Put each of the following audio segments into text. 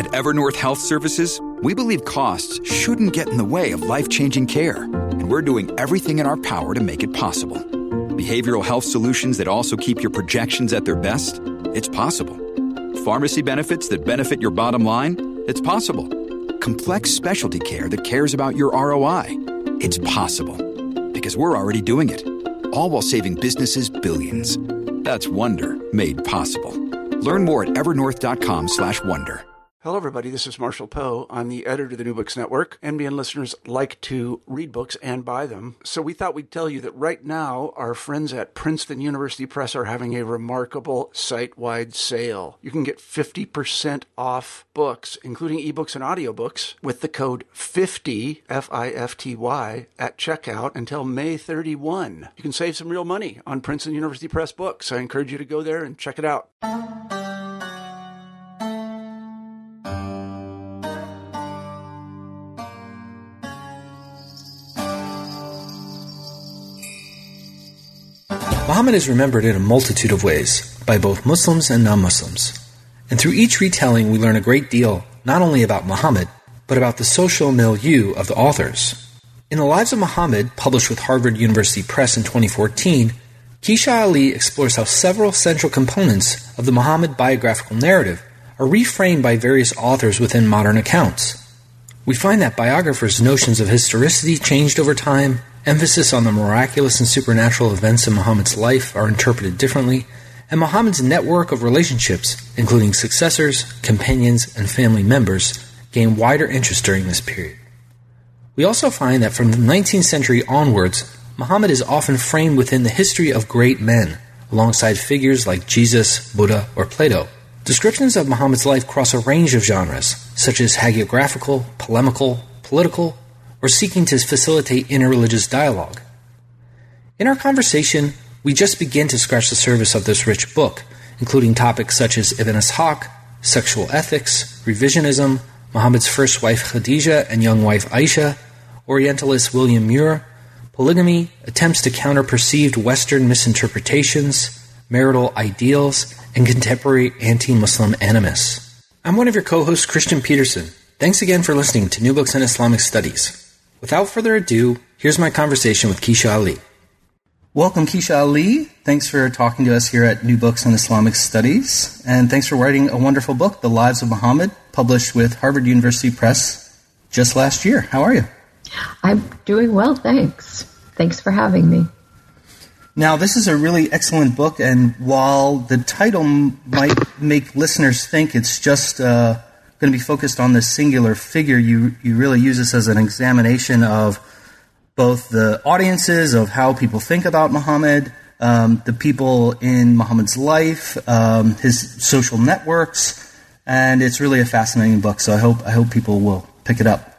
At Evernorth Health Services, we believe costs shouldn't get in the way of life-changing care, and we're doing everything in our power to make it possible. Behavioral health solutions that also keep your projections at their best? It's possible. Pharmacy benefits that benefit your bottom line? It's possible. Complex specialty care that cares about your ROI? It's possible. Because we're already doing it. All while saving businesses billions. That's Wonder made possible. Learn more at evernorth.com/wonder. Hello, everybody. This is Marshall Poe. I'm the editor of the New Books Network. NBN listeners like to read books and buy them. So we thought we'd tell you that right now, our friends at Princeton University Press are having a remarkable site-wide sale. You can get 50% off books, including ebooks and audiobooks, with the code 50, F-I-F-T-Y, at checkout until May 31. You can save some real money on Princeton University Press books. I encourage you to go there and check it out. Muhammad is remembered in a multitude of ways, by both Muslims and non-Muslims. And through each retelling, we learn a great deal, not only about Muhammad, but about the social milieu of the authors. In The Lives of Muhammad, published with Harvard University Press in 2014, Keisha Ali explores how several central components of the Muhammad biographical narrative are reframed by various authors within modern accounts. We find that biographers' notions of historicity changed over time, emphasis on the miraculous and supernatural events in Muhammad's life are interpreted differently, and Muhammad's network of relationships, including successors, companions, and family members, gain wider interest during this period. We also find that from the 19th century onwards, Muhammad is often framed within the history of great men, alongside figures like Jesus, Buddha, or Plato. Descriptions of Muhammad's life cross a range of genres, such as hagiographical, polemical, political, or seeking to facilitate interreligious dialogue. In our conversation, we just begin to scratch the surface of this rich book, including topics such as Ibn Ishaq, sexual ethics, revisionism, Muhammad's first wife Khadija and young wife Aisha, Orientalist William Muir, polygamy, attempts to counter perceived Western misinterpretations, marital ideals, and contemporary anti-Muslim animus. I'm one of your co-hosts, Christian Peterson. Thanks again for listening to New Books in Islamic Studies. Without further ado, here's my conversation with Keisha Ali. Welcome, Keisha Ali. Thanks for talking to us here at New Books in Islamic Studies. And thanks for writing a wonderful book, The Lives of Muhammad, published with Harvard University Press just last year. How are you? I'm doing well, thanks. Thanks for having me. Now, this is a really excellent book, and while the title might make listeners think it's just going to be focused on this singular figure, you really use this as an examination of both the audiences, of how people think about Muhammad, the people in Muhammad's life, his social networks, and it's really a fascinating book, so I hope people will pick it up.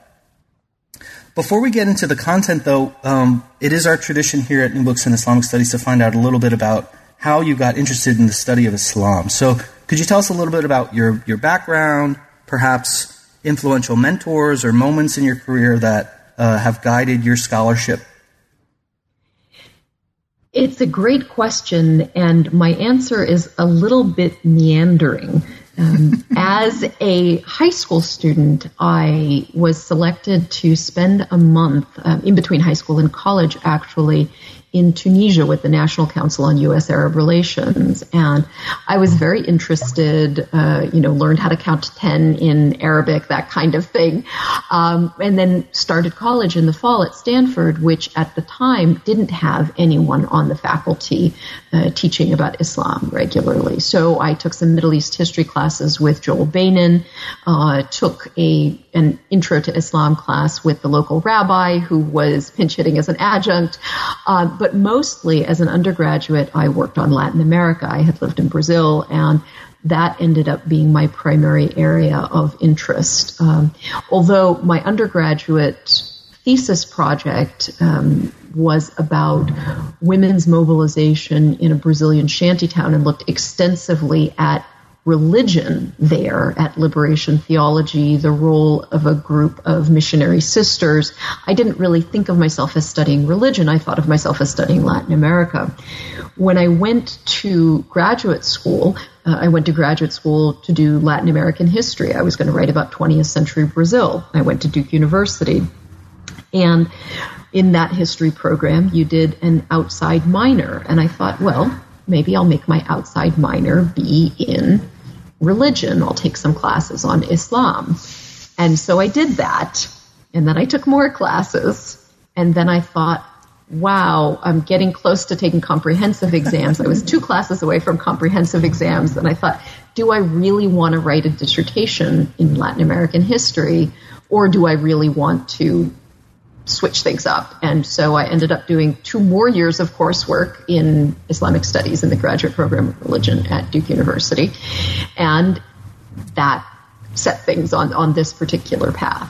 Before we get into the content, though, it is our tradition here at New Books in Islamic Studies to find out a little bit about how you got interested in the study of Islam. So could you tell us a little bit about your background, perhaps influential mentors or moments in your career that have guided your scholarship? It's a great question, and my answer is a little bit meandering. As a high school student, I was selected to spend a month in between high school and college, actually, in Tunisia with the National Council on U.S.-Arab Relations. And I was very interested, learned how to count to 10 in Arabic, that kind of thing. And then started college in the fall at Stanford, which at the time didn't have anyone on the faculty teaching about Islam regularly. So I took some Middle East history classes with Joel Bainan, took an intro to Islam class with the local rabbi who was pinch hitting as an adjunct. But mostly as an undergraduate, I worked on Latin America. I had lived in Brazil, and that ended up being my primary area of interest. Although my undergraduate thesis project was about women's mobilization in a Brazilian shantytown and looked extensively at religion there at Liberation Theology, the role of a group of missionary sisters, I didn't really think of myself as studying religion. I thought of myself as studying Latin America. When I went to graduate school, to do Latin American history. I was going to write about 20th century Brazil. I went to Duke University. And in that history program, you did an outside minor. And I thought, well, maybe I'll make my outside minor be in religion. I'll take some classes on Islam. And so I did that. And then I took more classes. And then I thought, wow, I'm getting close to taking comprehensive exams. I was 2 classes away from comprehensive exams. And I thought, do I really want to write a dissertation in Latin American history? Or do I really want to switch things up? And so I ended up doing 2 more years of coursework in Islamic studies in the graduate program of religion at Duke University. And that set things on this particular path.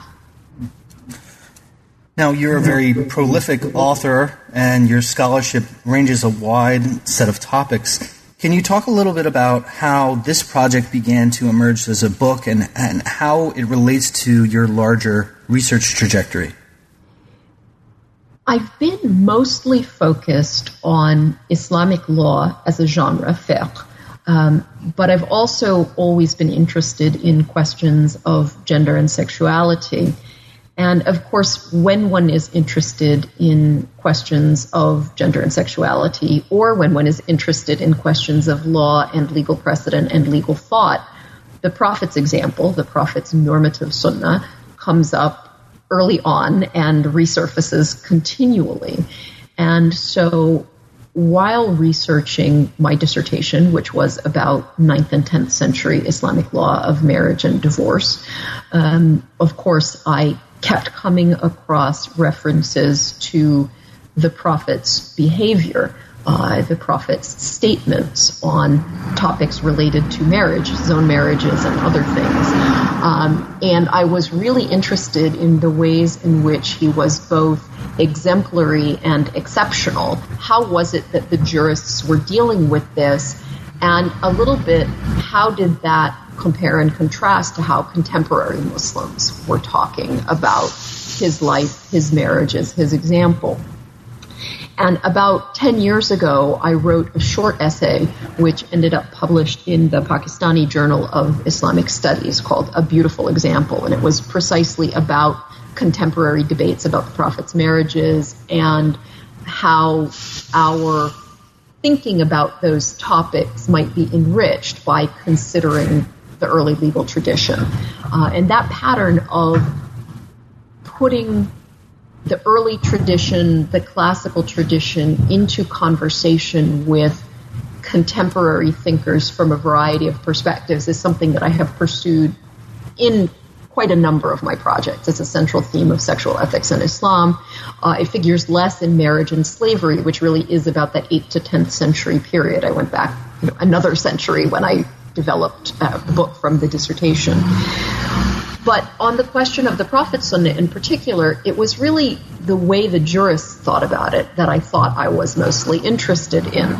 Now, you're a very prolific author, and your scholarship ranges a wide set of topics. Can you talk a little bit about how this project began to emerge as a book and how it relates to your larger research trajectory? I've been mostly focused on Islamic law as a genre, fiqh, but I've also always been interested in questions of gender and sexuality. And of course, when one is interested in questions of gender and sexuality, or when one is interested in questions of law and legal precedent and legal thought, the Prophet's example, the Prophet's normative sunnah, comes up early on and resurfaces continually. And so while researching my dissertation, which was about 9th and 10th century Islamic law of marriage and divorce, of course, I kept coming across references to the Prophet's behavior, the Prophet's statements on topics related to marriage, his own marriages and other things. And I was really interested in the ways in which he was both exemplary and exceptional. How was it that the jurists were dealing with this? And a little bit, how did that compare and contrast to how contemporary Muslims were talking about his life, his marriages, his example? And about 10 years ago, I wrote a short essay which ended up published in the Pakistani Journal of Islamic Studies called A Beautiful Example. And it was precisely about contemporary debates about the Prophet's marriages and how our thinking about those topics might be enriched by considering the early legal tradition. And that pattern of putting the early tradition, the classical tradition, into conversation with contemporary thinkers from a variety of perspectives is something that I have pursued in quite a number of my projects. It's a central theme of sexual ethics in Islam. It figures less in marriage and slavery, which really is about that 8th to 10th century period. I went back another century when I developed the book from the dissertation. But on the question of the Prophet's Sunnah in particular, it was really the way the jurists thought about it that I thought I was mostly interested in. And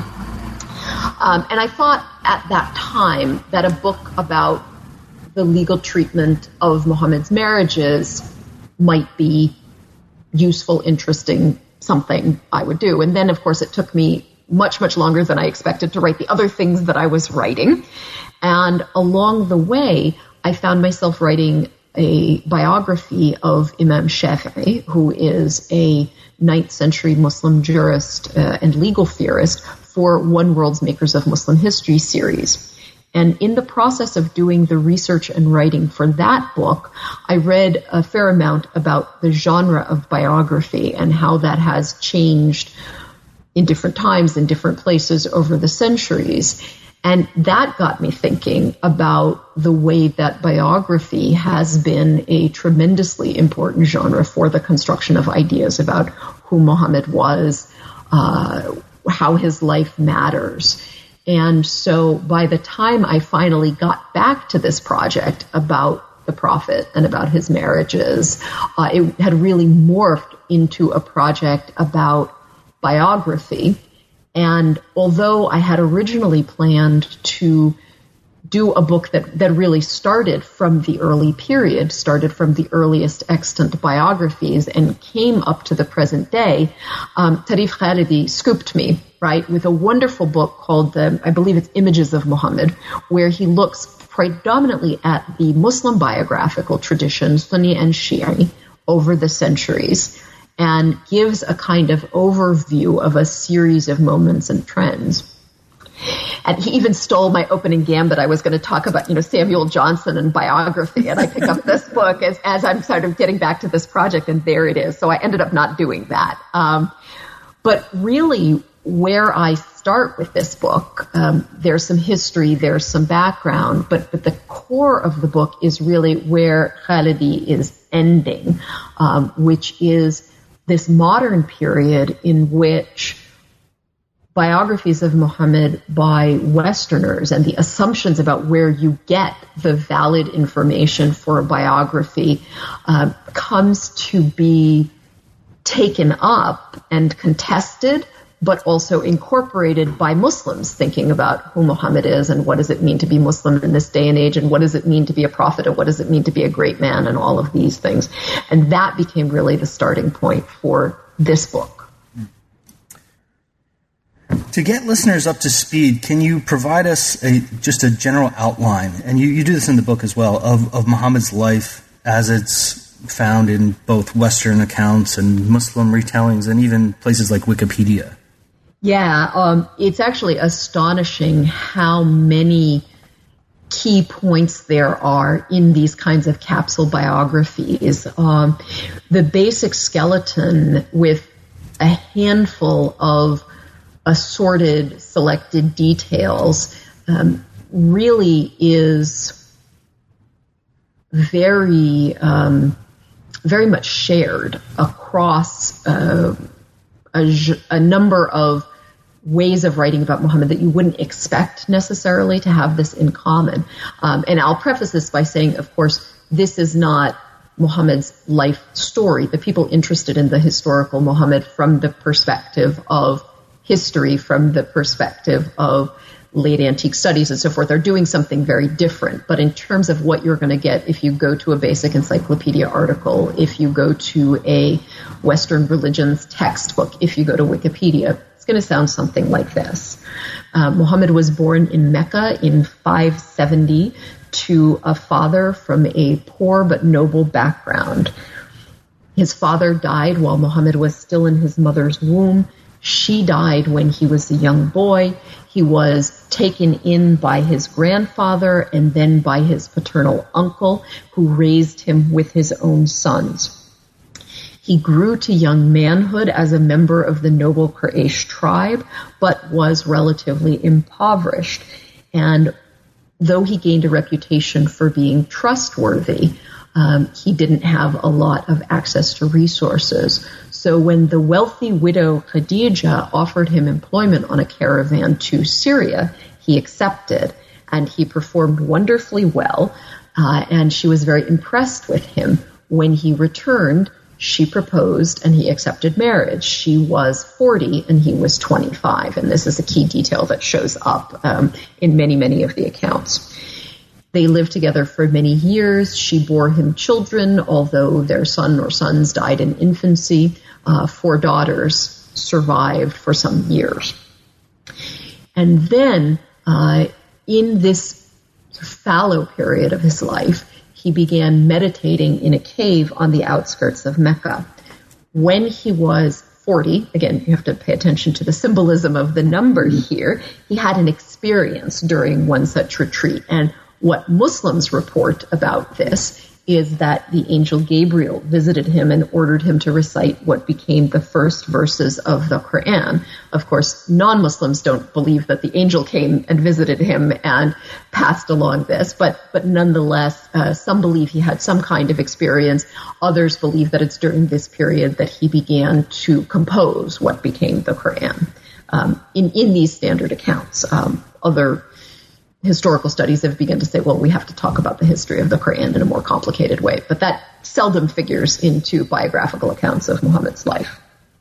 I thought at that time that a book about the legal treatment of Muhammad's marriages might be useful, interesting, something I would do. And then, of course, it took me much, much longer than I expected to write the other things that I was writing. And along the way, I found myself writing a biography of Imam Shafi'i, who is a 9th century Muslim jurist and legal theorist, for One World's Makers of Muslim History series. And in the process of doing the research and writing for that book, I read a fair amount about the genre of biography and how that has changed in different times, in different places over the centuries. And that got me thinking about the way that biography has been a tremendously important genre for the construction of ideas about who Muhammad was, how his life matters. And so by the time I finally got back to this project about the Prophet and about his marriages, it had really morphed into a project about biography. And although I had originally planned to do a book that really started from the early period, started from the earliest extant biographies and came up to the present day, Tarif Khalidi scooped me, right, with a wonderful book called, I believe it's Images of Muhammad, where he looks predominantly at the Muslim biographical tradition, Sunni and Shi'i, over the centuries, and gives a kind of overview of a series of moments and trends. And he even stole my opening gambit. I was going to talk about, Samuel Johnson and biography, and I pick up this book as I'm sort of getting back to this project, and there it is. So I ended up not doing that. But really, where I start with this book, there's some history, there's some background, but the core of the book is really where Khalidi is ending, which is this modern period in which biographies of Muhammad by Westerners and the assumptions about where you get the valid information for a biography comes to be taken up and contested, but also incorporated by Muslims thinking about who Muhammad is and what does it mean to be Muslim in this day and age, and what does it mean to be a prophet, and what does it mean to be a great man, and all of these things. And that became really the starting point for this book. To get listeners up to speed, can you provide us just a general outline, and you do this in the book as well, of Muhammad's life as it's found in both Western accounts and Muslim retellings and even places like Wikipedia? Yeah, it's actually astonishing how many key points there are in these kinds of capsule biographies. The basic skeleton with a handful of assorted, selected details really is very, very much shared across a number of ways of writing about Muhammad that you wouldn't expect necessarily to have this in common. And I'll preface this by saying, of course, this is not Muhammad's life story. The people interested in the historical Muhammad from the perspective of history, from the perspective of late antique studies and so forth, are doing something very different. But in terms of what you're going to get if you go to a basic encyclopedia article, if you go to a Western religions textbook, if you go to Wikipedia, it's going to sound something like this. Muhammad was born in Mecca in 570 to a father from a poor but noble background. His father died while Muhammad was still in his mother's womb. She died when he was a young boy. He was taken in by his grandfather and then by his paternal uncle, who raised him with his own sons. He grew to young manhood as a member of the noble Quraysh tribe, but was relatively impoverished. And though he gained a reputation for being trustworthy, he didn't have a lot of access to resources. So when the wealthy widow Khadija offered him employment on a caravan to Syria, he accepted, and he performed wonderfully well, and she was very impressed with him. When he returned, she proposed, and he accepted marriage. She was 40, and he was 25, and this is a key detail that shows up in many, many of the accounts. They lived together for many years. She bore him children, although their son or sons died in infancy. 4 daughters survived for some years. And then, in this fallow period of his life, he began meditating in a cave on the outskirts of Mecca. When he was 40, again, you have to pay attention to the symbolism of the number here, he had an experience during one such retreat. And what Muslims report about this is that the angel Gabriel visited him and ordered him to recite what became the first verses of the Quran. Of course, non-Muslims don't believe that the angel came and visited him and passed along this, but nonetheless, some believe he had some kind of experience. Others believe that it's during this period that he began to compose what became the Quran. In these standard accounts, other historical studies have begun to say, well, we have to talk about the history of the Quran in a more complicated way. But that seldom figures into biographical accounts of Muhammad's life.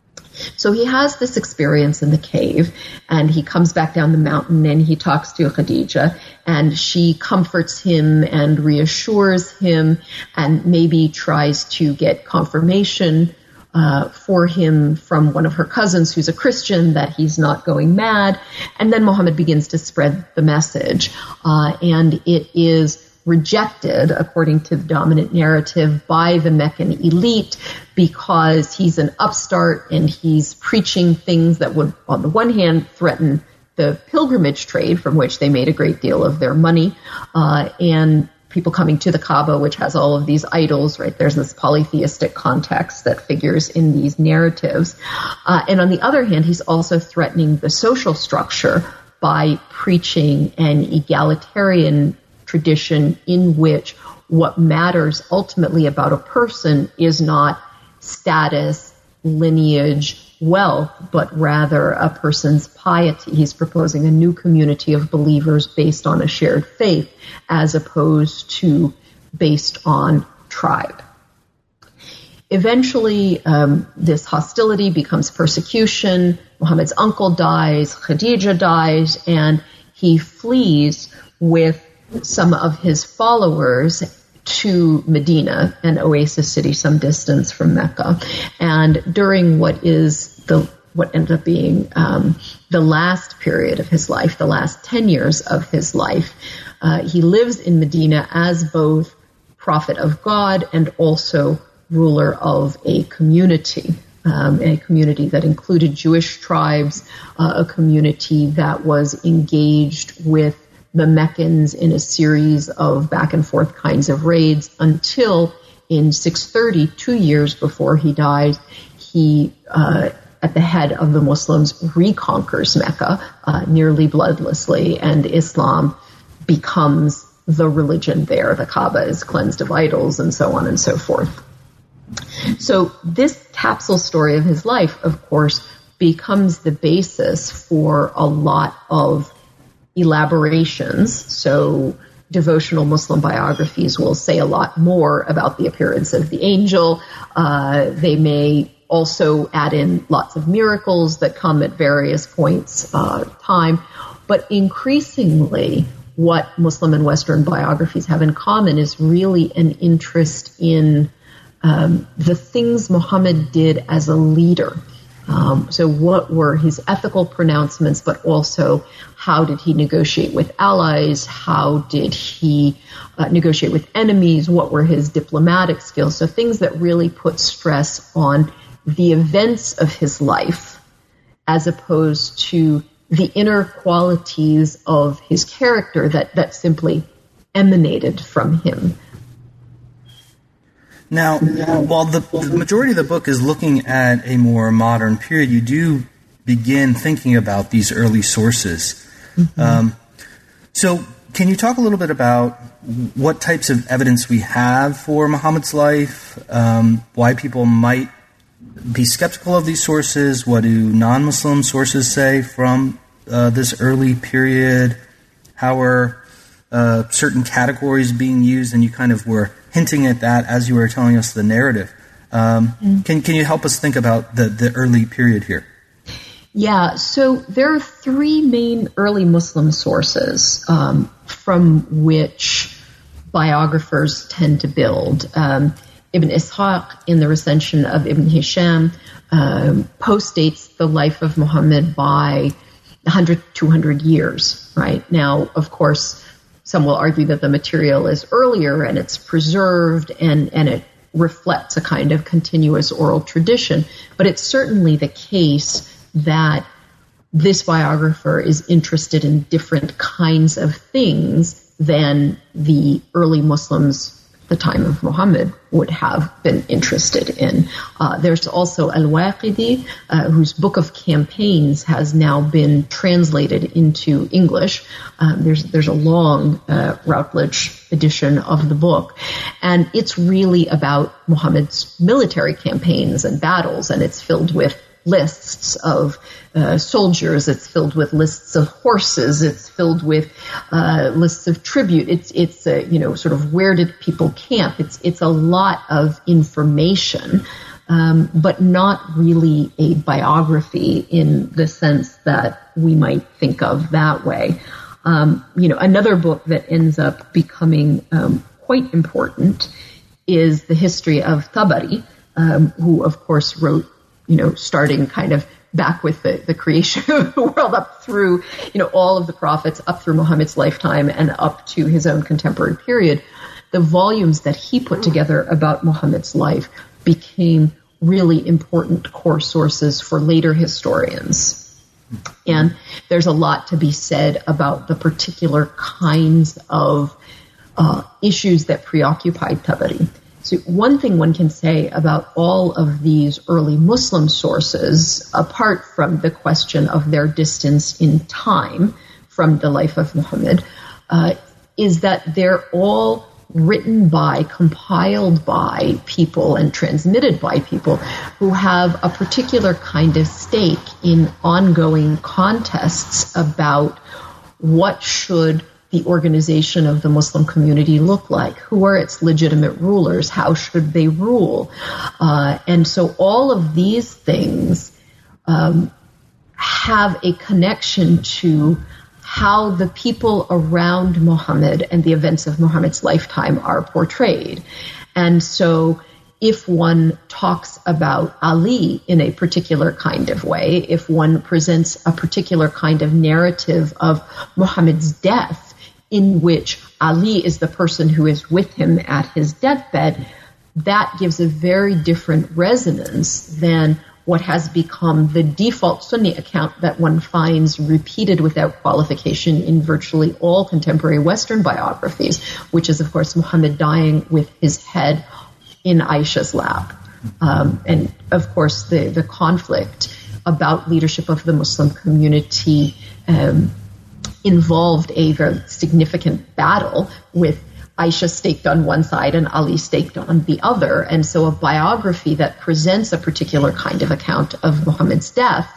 So he has this experience in the cave, and he comes back down the mountain and he talks to Khadija, and she comforts him and reassures him and maybe tries to get confirmation for him from one of her cousins who's a Christian that he's not going mad. And then Muhammad begins to spread the message. And it is rejected, according to the dominant narrative, by the Meccan elite because he's an upstart and he's preaching things that would, on the one hand, threaten the pilgrimage trade from which they made a great deal of their money, and people coming to the Kaaba, which has all of these idols, right? There's this polytheistic context that figures in these narratives. And on the other hand, he's also threatening the social structure by preaching an egalitarian tradition in which what matters ultimately about a person is not status, lineage, wealth, but rather a person's piety. He's proposing a new community of believers based on a shared faith as opposed to based on tribe. Eventually, this hostility becomes persecution. Muhammad's uncle dies, Khadija dies, and he flees with some of his followers to Medina, an oasis city some distance from Mecca. And during what ends up being the last period of his life, the last 10 years of his life, he lives in Medina as both prophet of God and also ruler of a community that included Jewish tribes, a community that was engaged with the Meccans in a series of back and forth kinds of raids until in 630, 2 years before he died, he, at the head of the Muslims, reconquers Mecca nearly bloodlessly, and Islam becomes the religion there. The Kaaba is cleansed of idols and so on and so forth. So this capsule story of his life, of course, becomes the basis for a lot of elaborations. So devotional Muslim biographies will say a lot more about the appearance of the angel. They may also add in lots of miracles that come at various points of time. But increasingly, what Muslim and Western biographies have in common is really an interest in the things Muhammad did as a leader. So what were his ethical pronouncements, but also how did he negotiate with allies? How did he negotiate with enemies? What were his diplomatic skills? So things that really put stress on the events of his life as opposed to the inner qualities of his character that simply emanated from him. Now, while the majority of the book is looking at a more modern period, you do begin thinking about these early sources. Mm-hmm. So can you talk a little bit about what types of evidence we have for Muhammad's life, why people might be skeptical of these sources, what do non-Muslim sources say from this early period, how are certain categories being used, and you kind of were hinting at that as you were telling us the narrative. Can you help us think about the early period here? Yeah, so there are three main early Muslim sources from which biographers tend to build. Ibn Ishaq, in the recension of Ibn Hisham, postdates the life of Muhammad by 100, 200 years, right? Now, of course, some will argue that the material is earlier and it's preserved and it reflects a kind of continuous oral tradition. But it's certainly the case that this biographer is interested in different kinds of things than the early Muslims at the time of Muhammad would have been interested in. There's also Al-Waqidi, whose Book of Campaigns has now been translated into English. There's a long Routledge edition of the book, and it's really about Muhammad's military campaigns and battles, and it's filled with lists of soldiers, it's filled with lists of horses, it's filled with lists of tribute. It's sort of where did people camp? It's a lot of information but not really a biography in the sense that we might think of that way. Another book that ends up becoming quite important is the history of Tabari, who, of course, wrote, starting kind of back with the creation of the world up through, all of the prophets, up through Muhammad's lifetime and up to his own contemporary period. The volumes that he put together about Muhammad's life became really important core sources for later historians. And there's a lot to be said about the particular kinds of issues that preoccupied Tabari. So one thing one can say about all of these early Muslim sources, apart from the question of their distance in time from the life of Muhammad, is that they're all written by, compiled by people and transmitted by people who have a particular kind of stake in ongoing contests about what should the organization of the Muslim community look like? Who are its legitimate rulers? How should they rule? And so all of these things have a connection to how the people around Muhammad and the events of Muhammad's lifetime are portrayed. And so if one talks about Ali in a particular kind of way, if one presents a particular kind of narrative of Muhammad's death, in which Ali is the person who is with him at his deathbed, that gives a very different resonance than what has become the default Sunni account that one finds repeated without qualification in virtually all contemporary Western biographies, which is, of course, Muhammad dying with his head in Aisha's lap. And, of course, the conflict about leadership of the Muslim community involved a very significant battle with Aisha staked on one side and Ali staked on the other. And so a biography that presents a particular kind of account of Muhammad's death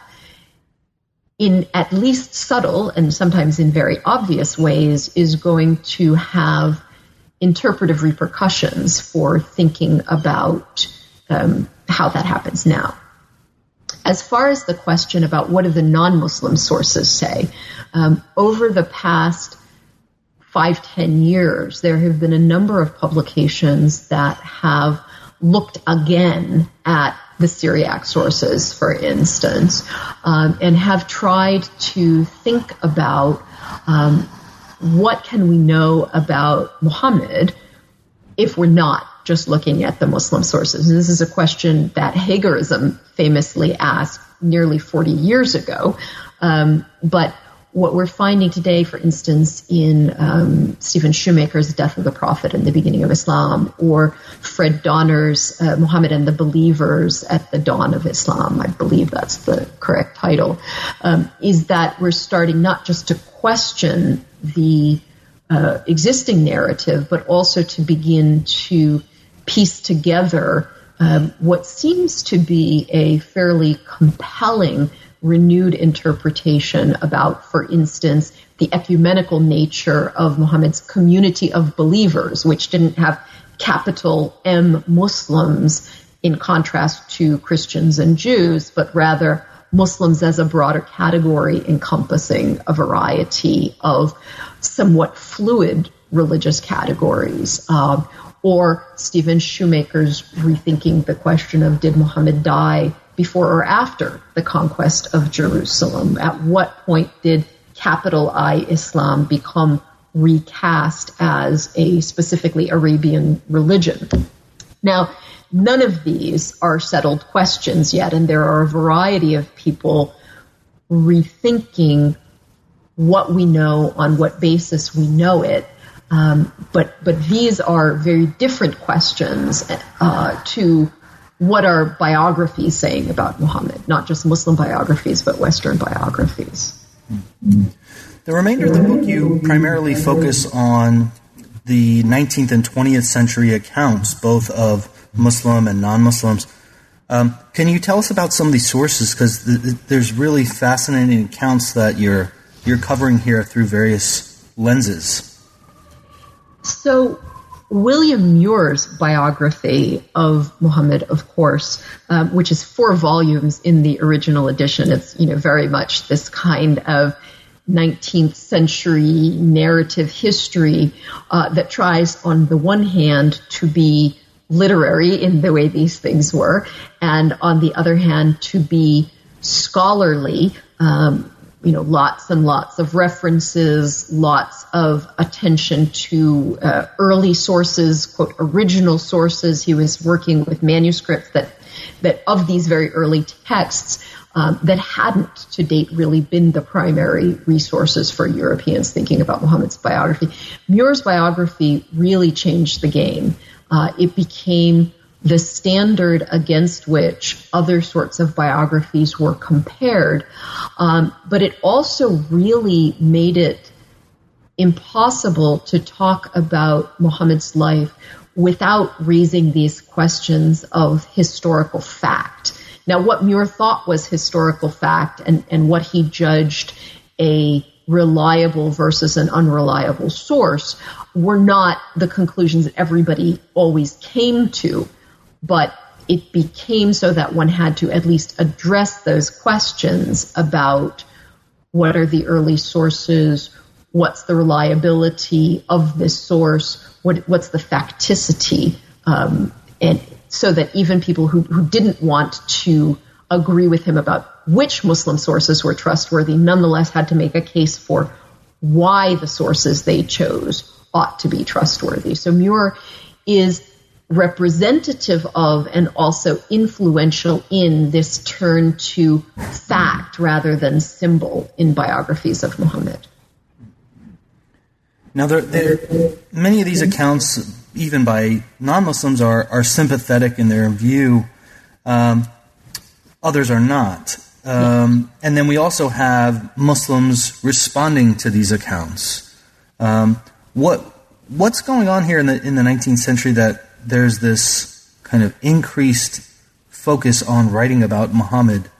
in at least subtle and sometimes in very obvious ways is going to have interpretive repercussions for thinking about how that happens now. As far as the question about what do the non-Muslim sources say, over the past 5-10 years, there have been a number of publications that have looked again at the Syriac sources, for instance, and have tried to think about what can we know about Muhammad if we're not just looking at the Muslim sources. And this is a question that Hagerism famously asked nearly 40 years ago. But what we're finding today, for instance, in Stephen Shoemaker's Death of the Prophet and the Beginning of Islam, or Fred Donner's Muhammad and the Believers at the Dawn of Islam, I believe that's the correct title, is that we're starting not just to question the existing narrative, but also to begin to piece together what seems to be a fairly compelling renewed interpretation about, for instance, the ecumenical nature of Muhammad's community of believers, which didn't have capital M Muslims in contrast to Christians and Jews, but rather Muslims as a broader category encompassing a variety of somewhat fluid religious categories. Or Stephen Shoemaker's rethinking the question of, did Muhammad die before or after the conquest of Jerusalem? At what point did capital I Islam become recast as a specifically Arabian religion? Now, none of these are settled questions yet, and there are a variety of people rethinking what we know, on what basis we know it. But these are very different questions to what are biographies saying about Muhammad, not just Muslim biographies, but Western biographies. The remainder of the book, you primarily focus on the 19th and 20th century accounts, both of Muslim and non-Muslims. Can you tell us about some of these sources? Because there's really fascinating accounts that you're covering here through various lenses. So William Muir's biography of Muhammad, of course, which is 4 volumes in the original edition. It's, very much this kind of 19th century narrative history that tries, on the one hand, to be literary in the way these things were, and on the other hand, to be scholarly. Lots and lots of references, lots of attention to early sources, quote, original sources. He was working with manuscripts that of these very early texts that hadn't to date really been the primary resources for Europeans thinking about Muhammad's biography. Muir's biography really changed the game. It became the standard against which other sorts of biographies were compared. But it also really made it impossible to talk about Muhammad's life without raising these questions of historical fact. Now, what Muir thought was historical fact and what he judged a reliable versus an unreliable source were not the conclusions that everybody always came to. But it became so that one had to at least address those questions about what are the early sources, what's the reliability of this source, what's the facticity, and so that even people who didn't want to agree with him about which Muslim sources were trustworthy nonetheless had to make a case for why the sources they chose ought to be trustworthy. So Muir is representative of and also influential in this turn to fact rather than symbol in biographies of Muhammad. Now, many of these accounts, even by non-Muslims, are sympathetic in their view. Others are not. And then we also have Muslims responding to these accounts. What's going on here in the 19th century that there's this kind of increased focus on writing about Muhammad?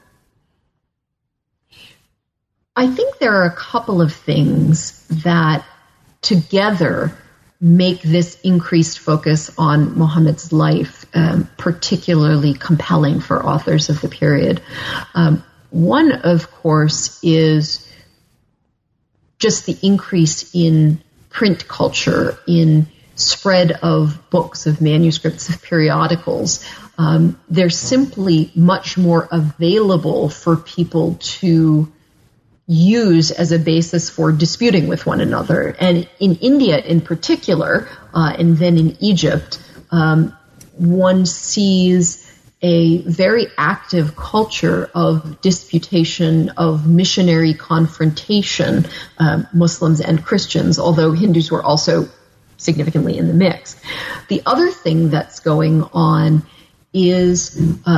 I think there are a couple of things that together make this increased focus on Muhammad's life particularly compelling for authors of the period. One, of course, is just the increase in print culture, in spread of books, of manuscripts, of periodicals. They're simply much more available for people to use as a basis for disputing with one another. And in India in particular, and then in Egypt, one sees a very active culture of disputation, of missionary confrontation, Muslims and Christians, although Hindus were also significantly in the mix. The other thing that's going on is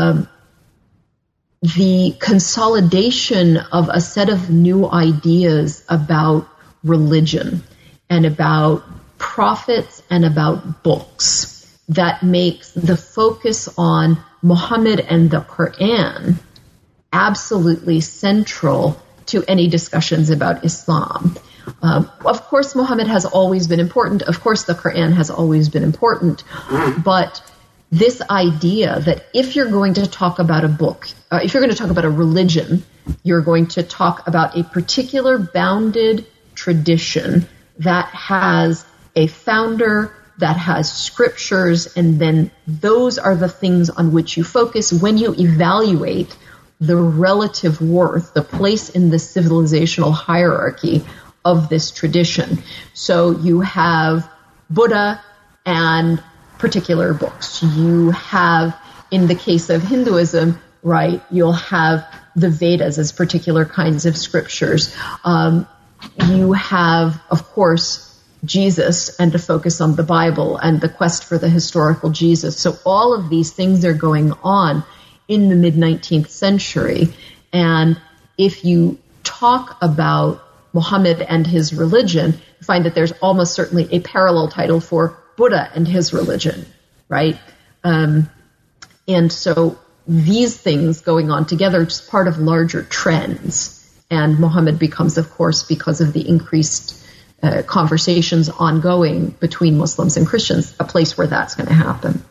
the consolidation of a set of new ideas about religion and about prophets and about books that makes the focus on Muhammad and the Quran absolutely central to any discussions about Islam. Of course, Muhammad has always been important. Of course, the Quran has always been important. But this idea that if you're going to talk about a book, if you're going to talk about a religion, you're going to talk about a particular bounded tradition that has a founder, that has scriptures, and then those are the things on which you focus when you evaluate the relative worth, the place in the civilizational hierarchy of this tradition. So you have Buddha and particular books. You have, in the case of Hinduism, right, you'll have the Vedas as particular kinds of scriptures. You have, of course, Jesus and to focus on the Bible and the quest for the historical Jesus. So all of these things are going on in the mid-19th century. And if you talk about Muhammad and his religion, you find that there's almost certainly a parallel title for Buddha and his religion, right? And so these things going on together are just part of larger trends. And Muhammad becomes, of course, because of the increased conversations ongoing between Muslims and Christians, a place where that's going to happen.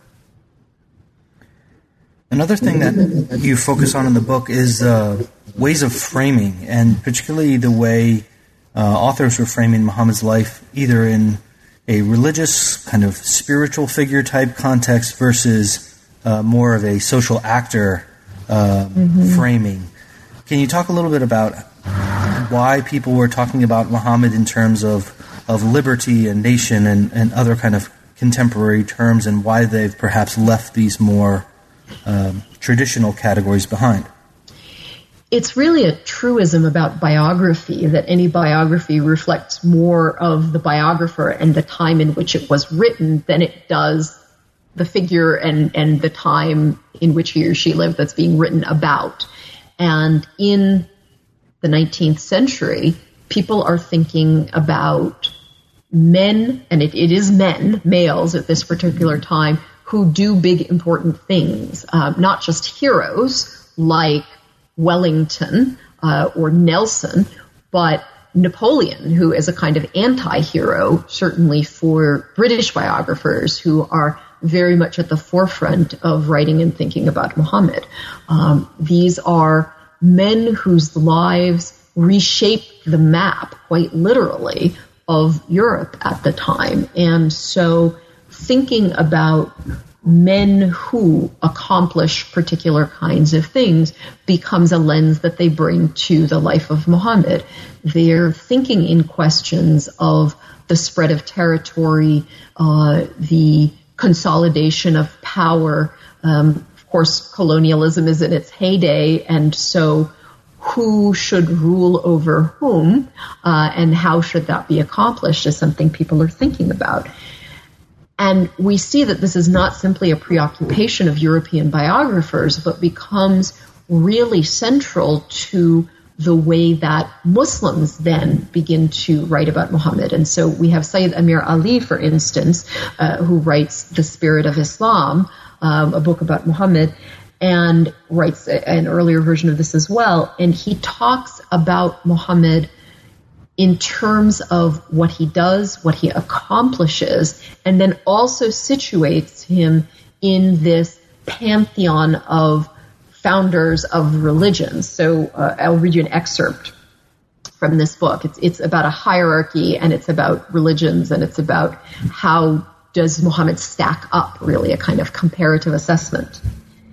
Another thing that you focus on in the book is ways of framing, and particularly the way authors were framing Muhammad's life, either in a religious, kind of spiritual figure type context versus more of a social actor framing. Can you talk a little bit about why people were talking about Muhammad in terms of liberty and nation and other kind of contemporary terms, and why they've perhaps left these more traditional categories behind? It's really a truism about biography that any biography reflects more of the biographer and the time in which it was written than it does the figure and the time in which he or she lived that's being written about. And in the 19th century, people are thinking about men, and it is men, males at this particular time, who do big, important things, not just heroes like Wellington or Nelson, but Napoleon, who is a kind of anti-hero, certainly for British biographers who are very much at the forefront of writing and thinking about Muhammad. These are men whose lives reshaped the map, quite literally, of Europe at the time. And so thinking about men who accomplish particular kinds of things becomes a lens that they bring to the life of Muhammad. They're thinking in questions of the spread of territory, the consolidation of power. Of course, colonialism is in its heyday, and so who should rule over whom, and how should that be accomplished is something people are thinking about. And we see that this is not simply a preoccupation of European biographers, but becomes really central to the way that Muslims then begin to write about Muhammad. And so we have Sayyid Amir Ali, for instance, who writes The Spirit of Islam, a book about Muhammad, and writes an earlier version of this as well. And he talks about Muhammad in terms of what he does, what he accomplishes, and then also situates him in this pantheon of founders of religions. So I'll read you an excerpt from this book. It's about a hierarchy, and it's about religions, and it's about how does Muhammad stack up, really, a kind of comparative assessment.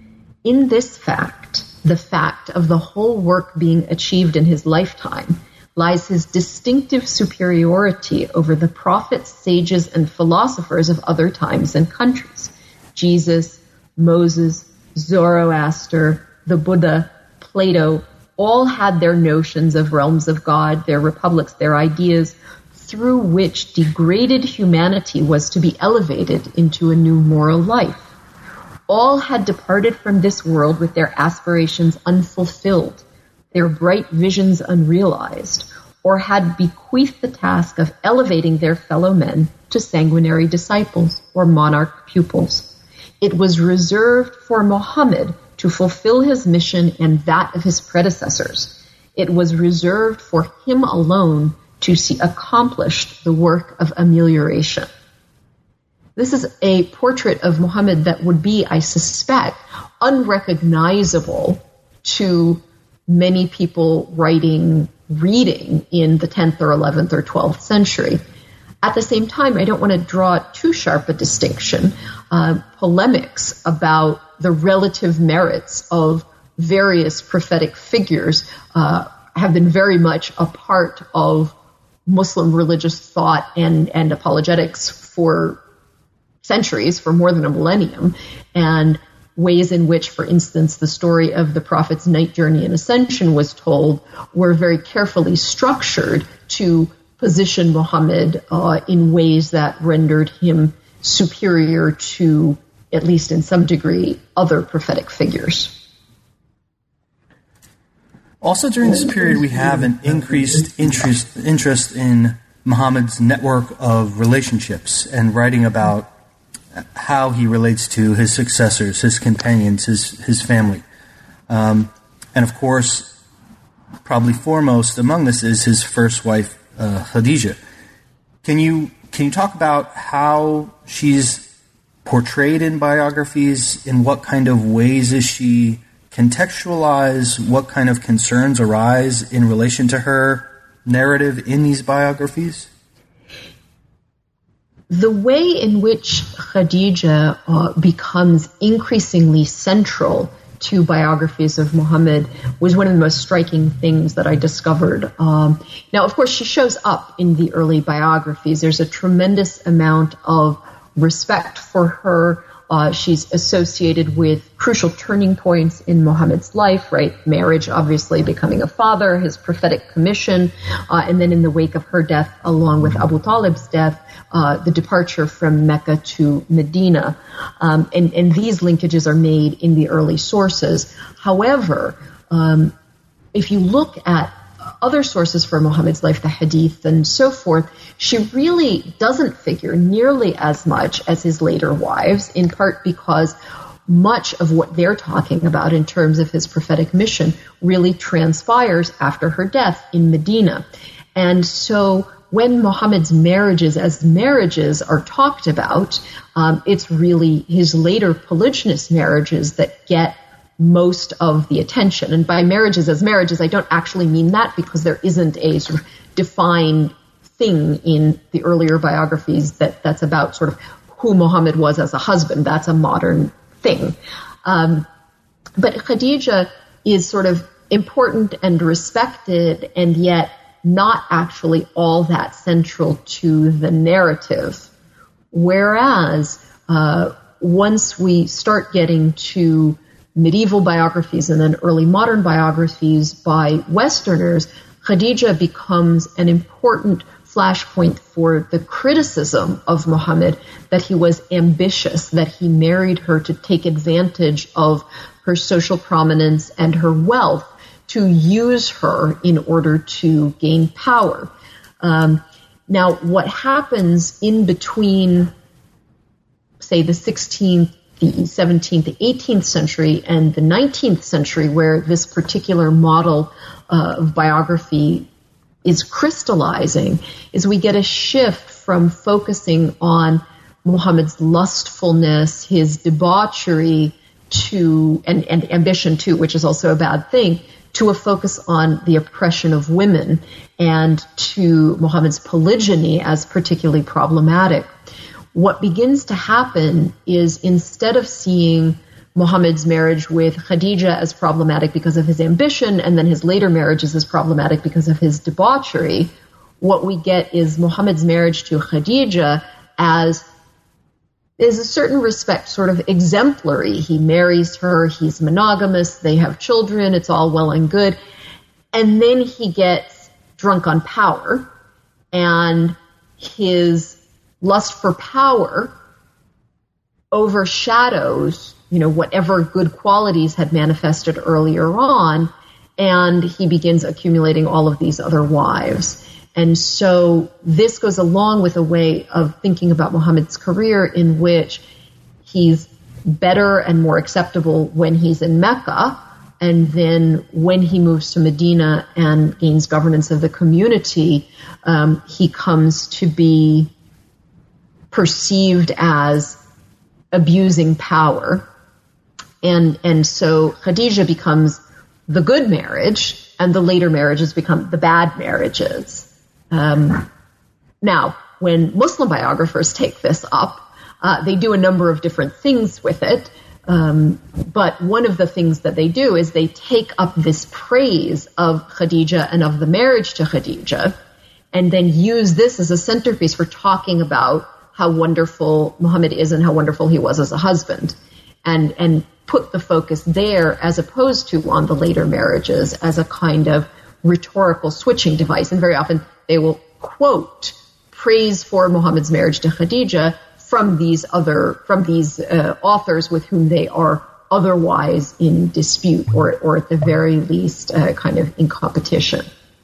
In this fact, the fact of the whole work being achieved in his lifetime, lies his distinctive superiority over the prophets, sages, and philosophers of other times and countries. Jesus, Moses, Zoroaster, the Buddha, Plato, all had their notions of realms of God, their republics, their ideas, through which degraded humanity was to be elevated into a new moral life. All had departed from this world with their aspirations unfulfilled, their bright visions unrealized, or had bequeathed the task of elevating their fellow men to sanguinary disciples or monarch pupils. It was reserved for Muhammad to fulfill his mission and that of his predecessors. It was reserved for him alone to see accomplished the work of amelioration. This is a portrait of Muhammad that would be, I suspect, unrecognizable to many people reading in the 10th or 11th or 12th century. At the same time, I don't want to draw too sharp a distinction. Polemics about the relative merits of various prophetic figures have been very much a part of Muslim religious thought and apologetics for centuries, for more than a millennium, and ways in which, for instance, the story of the Prophet's night journey and ascension was told were very carefully structured to position Muhammad in ways that rendered him superior to, at least in some degree, other prophetic figures. Also during this period, we have an increased interest in Muhammad's network of relationships and writing about how he relates to his successors, his companions, his family. And of course, probably foremost among this is his first wife, Khadijah. Can you talk about how she's portrayed in biographies? In what kind of ways is she contextualized? What kind of concerns arise in relation to her narrative in these biographies? The way in which Khadija becomes increasingly central to biographies of Muhammad was one of the most striking things that I discovered. Now, of course, she shows up in the early biographies. There's a tremendous amount of respect for her. She's associated with crucial turning points in Muhammad's life, right? Marriage, obviously, becoming a father, his prophetic commission, and then in the wake of her death, along with Abu Talib's death, the departure from Mecca to Medina. And these linkages are made in the early sources. However, if you look at other sources for Muhammad's life, the hadith and so forth, she really doesn't figure nearly as much as his later wives, in part because much of what they're talking about in terms of his prophetic mission really transpires after her death in Medina. And so when Muhammad's marriages as marriages are talked about, it's really his later polygynous marriages that get most of the attention. And by marriages as marriages, I don't actually mean that, because there isn't a sort of defined thing in the earlier biographies that's about sort of who Muhammad was as a husband. That's a modern thing. But Khadija is sort of important and respected, and yet not actually all that central to the narrative. Whereas once we start getting to medieval biographies and then early modern biographies by Westerners, Khadija becomes an important flashpoint for the criticism of Muhammad, that he was ambitious, that he married her to take advantage of her social prominence and her wealth, to use her in order to gain power. Now, what happens in between, say, the 16th, the 17th, the 18th century, and the 19th century, where this particular model of biography is crystallizing, is we get a shift from focusing on Muhammad's lustfulness, his debauchery, and ambition too, which is also a bad thing, to a focus on the oppression of women, and to Muhammad's polygyny as particularly problematic. What begins to happen is, instead of seeing Muhammad's marriage with Khadija as problematic because of his ambition, and then his later marriages as problematic because of his debauchery, what we get is Muhammad's marriage to Khadija as, is a certain respect, sort of exemplary. He marries her, he's monogamous, they have children, it's all well and good. And then he gets drunk on power, and his lust for power overshadows, whatever good qualities had manifested earlier on, and he begins accumulating all of these other wives. And so this goes along with a way of thinking about Muhammad's career, in which he's better and more acceptable when he's in Mecca, and then when he moves to Medina and gains governance of the community, he comes to be perceived as abusing power. And so Khadija becomes the good marriage, and the later marriages become the bad marriages. Now, when Muslim biographers take this up, they do a number of different things with it. But one of the things that they do is they take up this praise of Khadija and of the marriage to Khadija, and then use this as a centerpiece for talking about how wonderful Muhammad is and how wonderful he was as a husband, and put the focus there as opposed to on the later marriages as a kind of rhetorical switching device. And very often they will quote praise for Muhammad's marriage to Khadija from these authors with whom they are otherwise in dispute, or at the very least kind of in competition.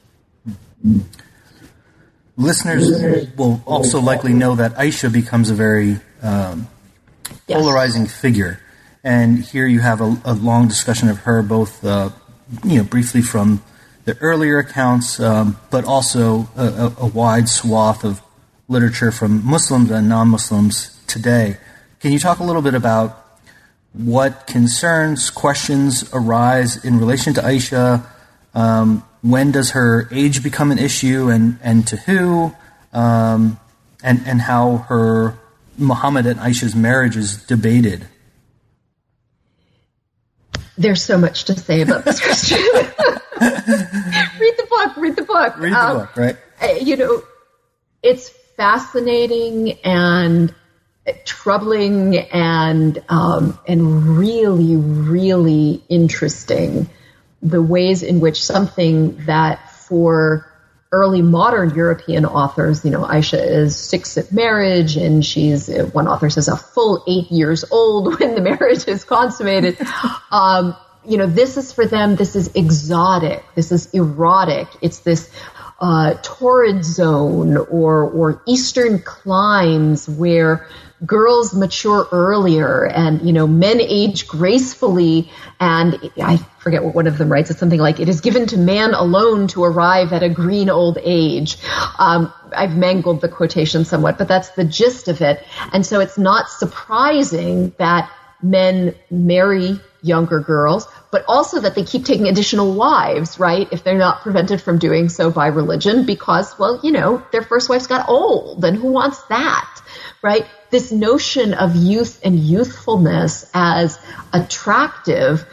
Listeners will also likely know that Aisha becomes a very polarizing figure. And here you have a long discussion of her, both briefly from the earlier accounts, but also a wide swath of literature from Muslims and non-Muslims today. Can you talk a little bit about what concerns, questions arise in relation to Aisha? When does her age become an issue, and to who? And how her Muhammad and Aisha's marriage is debated? There's so much to say about this question. Read the book. Read the book, right? It's fascinating and troubling and really, really interesting, the ways in which something that for early modern European authors, Aisha is 6 at marriage, and she's, one author says, a full 8 years old when the marriage is consummated. This is for them, this is exotic, this is erotic, it's this torrid zone or eastern climes where girls mature earlier and, men age gracefully. And I forget what one of them writes. It's something like, it is given to man alone to arrive at a green old age. I've mangled the quotation somewhat, but that's the gist of it. And so it's not surprising that men marry younger girls, but also that they keep taking additional wives, right? If they're not prevented from doing so by religion, because, their first wives got old, and who wants that, right? This notion of youth and youthfulness as attractive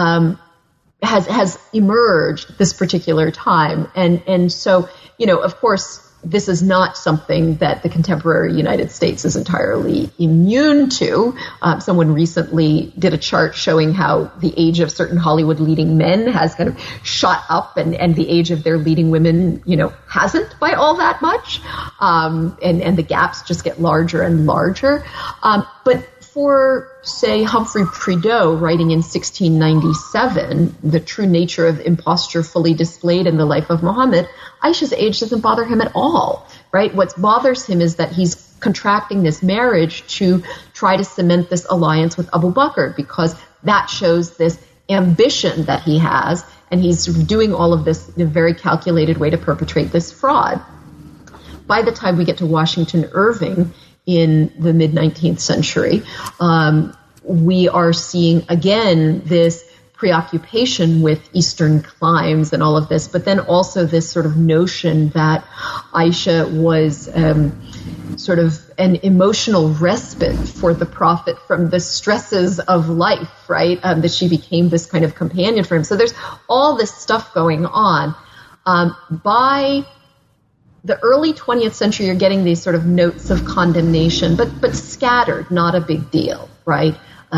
has emerged this particular time. And so, of course, this is not something that the contemporary United States is entirely immune to. Someone recently did a chart showing how the age of certain Hollywood leading men has kind of shot up, and the age of their leading women, hasn't by all that much. And the gaps just get larger and larger. But for, say, Humphrey Prideaux, writing in 1697, The True Nature of Imposture Fully Displayed in the Life of Muhammad, Aisha's age doesn't bother him at all, right? What bothers him is that he's contracting this marriage to try to cement this alliance with Abu Bakr, because that shows this ambition that he has, and he's doing all of this in a very calculated way to perpetrate this fraud. By the time we get to Washington Irving, in the mid-19th century, we are seeing, again, this preoccupation with Eastern climes and all of this, but then also this sort of notion that Aisha was sort of an emotional respite for the Prophet from the stresses of life, right? That she became this kind of companion for him. So there's all this stuff going on. By the early 20th century, you're getting these sort of notes of condemnation, but scattered, not a big deal, right?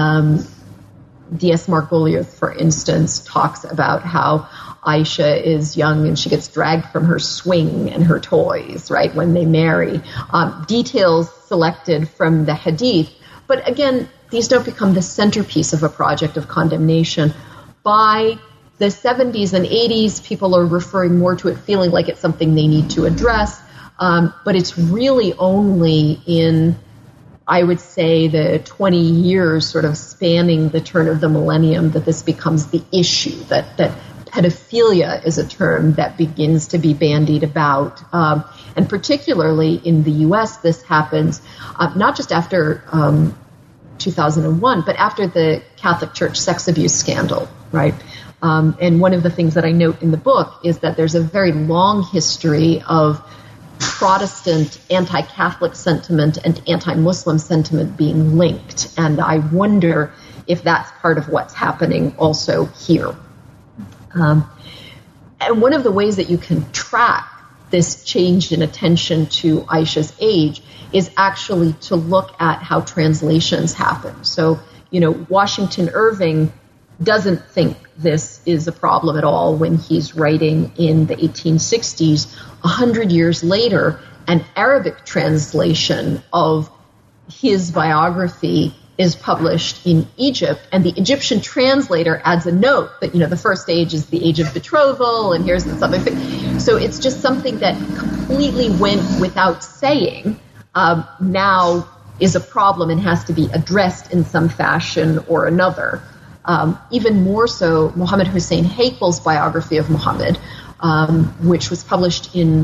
D.S. Margoliouth, for instance, talks about how Aisha is young and she gets dragged from her swing and her toys, right, when they marry. Details selected from the Hadith. But again, these don't become the centerpiece of a project of condemnation. By the 70s and 80s, people are referring more to it, feeling like it's something they need to address. But it's really only in, I would say, the 20 years sort of spanning the turn of the millennium that this becomes the issue, that pedophilia is a term that begins to be bandied about. And particularly in the U.S., this happens not just after 2001, but after the Catholic Church sex abuse scandal, right? And one of the things that I note in the book is that there's a very long history of Protestant anti-Catholic sentiment and anti-Muslim sentiment being linked. And I wonder if that's part of what's happening also here. And one of the ways that you can track this change in attention to Aisha's age is actually to look at how translations happen. So, Washington Irving doesn't think this is a problem at all when he's writing in the 1860s. 100 years later, an Arabic translation of his biography is published in Egypt, and the Egyptian translator adds a note that, the first age is the age of betrothal, and here's this other thing. So it's just something that completely went without saying, now is a problem and has to be addressed in some fashion or another. Even more so, Muhammad Hussein Hakel's biography of Muhammad, which was published in the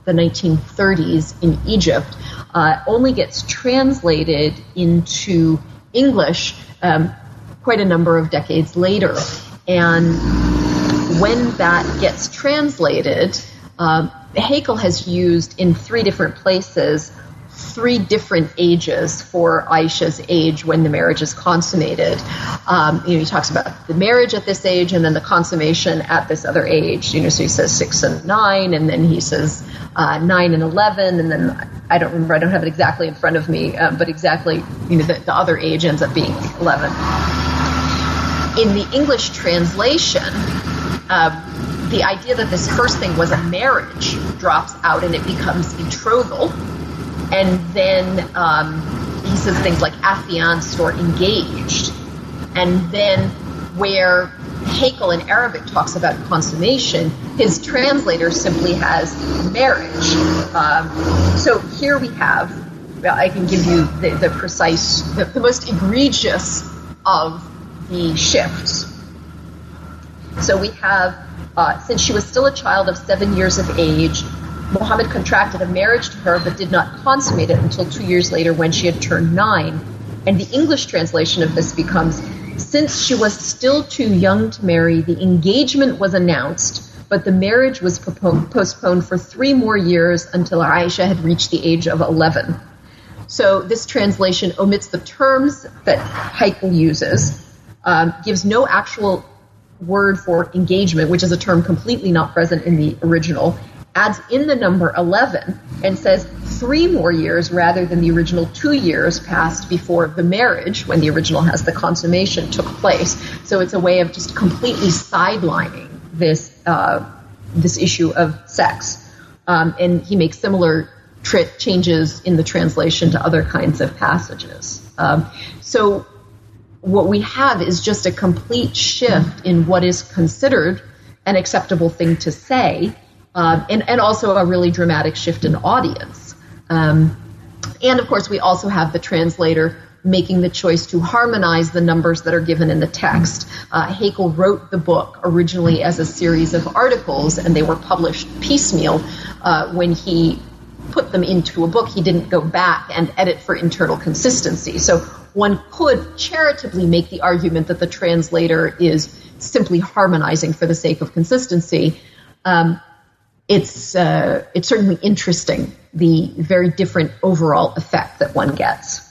the 1930s in Egypt, only gets translated into English quite a number of decades later. And when that gets translated, Haeckel has used in 3 different places 3 different ages for Aisha's age when the marriage is consummated. He talks about the marriage at this age and then the consummation at this other age. So he says 6 and 9, and then he says 9 and 11, and then I don't remember. I don't have it exactly in front of me, but exactly, the other age ends up being 11. In the English translation, the idea that this first thing was a marriage drops out and it becomes betrothal. And then he says things like affianced or engaged. And then where Haeckel in Arabic talks about consummation, his translator simply has marriage. So here we have, I can give you the precise, the most egregious of the shifts. So we have, since she was still a child of 7 years of age, Muhammad contracted a marriage to her but did not consummate it until 2 years later when she had turned 9. And the English translation of this becomes, since she was still too young to marry, the engagement was announced, but the marriage was postponed for 3 more years until Aisha had reached the age of 11. So this translation omits the terms that Haeckel uses, gives no actual word for engagement, which is a term completely not present in the original, adds in the number 11 and says 3 more years rather than the original 2 years passed before the marriage, when the original has the consummation, took place. So it's a way of just completely sidelining this issue of sex. And he makes similar changes in the translation to other kinds of passages. So what we have is just a complete shift in what is considered an acceptable thing to say, and also a really dramatic shift in audience. And, of course, we also have the translator making the choice to harmonize the numbers that are given in the text. Haeckel wrote the book originally as a series of articles, and they were published piecemeal. When he put them into a book, he didn't go back and edit for internal consistency. So one could charitably make the argument that the translator is simply harmonizing for the sake of consistency. It's certainly interesting, the very different overall effect that one gets.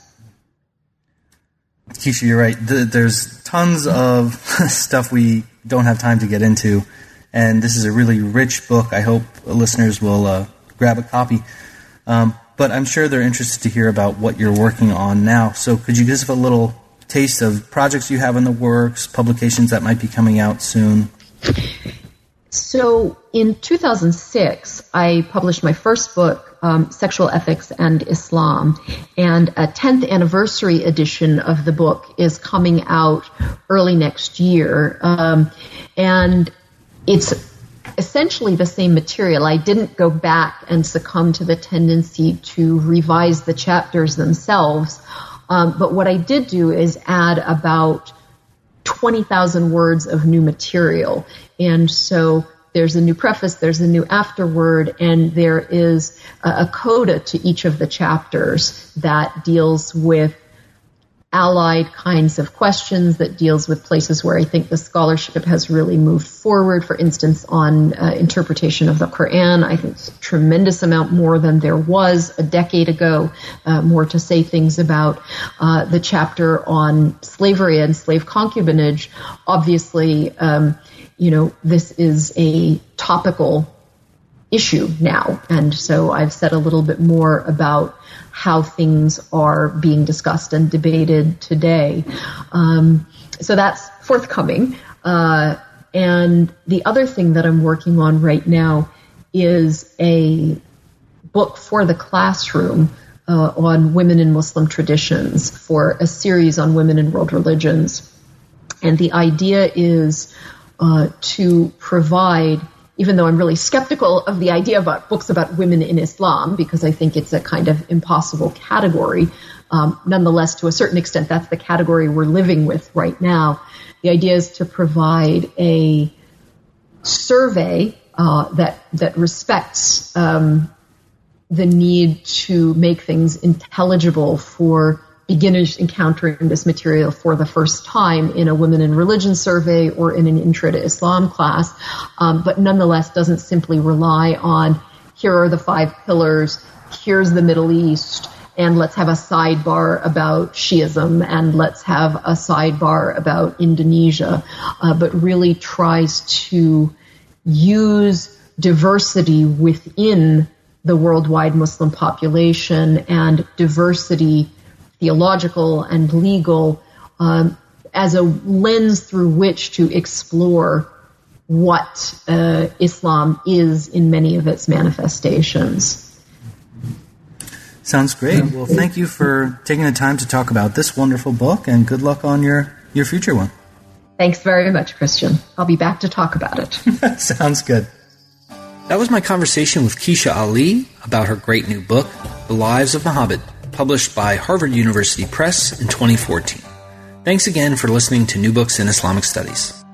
Keisha, you're right. There's tons of stuff we don't have time to get into, and this is a really rich book. I hope listeners will grab a copy. But I'm sure they're interested to hear about what you're working on now. So could you give us a little taste of projects you have in the works, publications that might be coming out soon? So in 2006, I published my first book, Sexual Ethics and Islam, and a 10th anniversary edition of the book is coming out early next year. And it's essentially the same material. I didn't go back and succumb to the tendency to revise the chapters themselves, but what I did do is add about 20,000 words of new material. And so there's a new preface, there's a new afterword, and there is a coda to each of the chapters that deals with allied kinds of questions, that deals with places where I think the scholarship has really moved forward. For instance, on interpretation of the Quran, I think it's a tremendous amount more than there was a decade ago, more to say things about the chapter on slavery and slave concubinage. Obviously, this is a topical issue now, and so I've said a little bit more about how things are being discussed and debated today. So that's forthcoming. And the other thing that I'm working on right now is a book for the classroom on women in Muslim traditions, for a series on women in world religions. And the idea is to provide, even though I'm really skeptical of the idea about books about women in Islam, because I think it's a kind of impossible category, nonetheless, to a certain extent, that's the category we're living with right now. The idea is to provide a survey that respects the need to make things intelligible for beginners encountering this material for the first time in a Women in Religion survey or in an Intro to Islam class, but nonetheless doesn't simply rely on, here are the 5 pillars, here's the Middle East, and let's have a sidebar about Shi'ism, and let's have a sidebar about Indonesia, but really tries to use diversity within the worldwide Muslim population and diversity, theological and legal, as a lens through which to explore what Islam is in many of its manifestations. Sounds great. Well, thank you for taking the time to talk about this wonderful book, and good luck on your future one. Thanks very much, Christian. I'll be back to talk about it. Sounds good. That was my conversation with Kecia Ali about her great new book, The Lives of Muhammad, published by Harvard University Press in 2014. Thanks again for listening to New Books in Islamic Studies.